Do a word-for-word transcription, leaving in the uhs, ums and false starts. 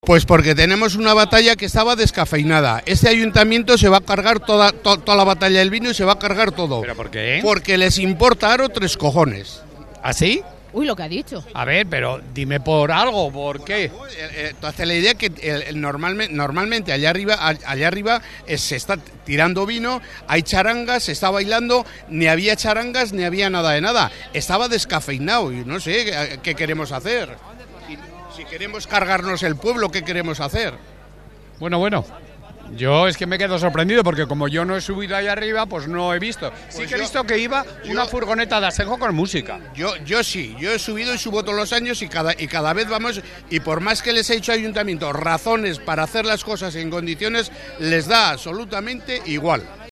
Pues porque tenemos una batalla que estaba descafeinada. Este ayuntamiento se va a cargar toda, to, toda la batalla del vino y se va a cargar todo. ¿Pero por qué? Porque les importa Aro tres cojones. ¿Así? Uy, lo que ha dicho. A ver, pero dime por algo, ¿por qué? Eh, eh, tú haces la idea que el, el normalmente, normalmente allá arriba, allá arriba eh, se está tirando vino, hay charangas, se está bailando, ni había charangas ni había nada de nada. Estaba descafeinado y no sé qué, qué queremos hacer. Si queremos cargarnos el pueblo, ¿qué queremos hacer? Bueno, bueno, yo es que me quedo sorprendido porque como yo no he subido ahí arriba, pues no he visto. Sí Pues que he yo- visto que iba yo- una furgoneta de Asenjo con música. Yo, yo sí, yo he subido y subo todos los años y cada, y cada vez vamos, y por más que les he hecho ayuntamiento razones para hacer las cosas en condiciones, les da absolutamente igual.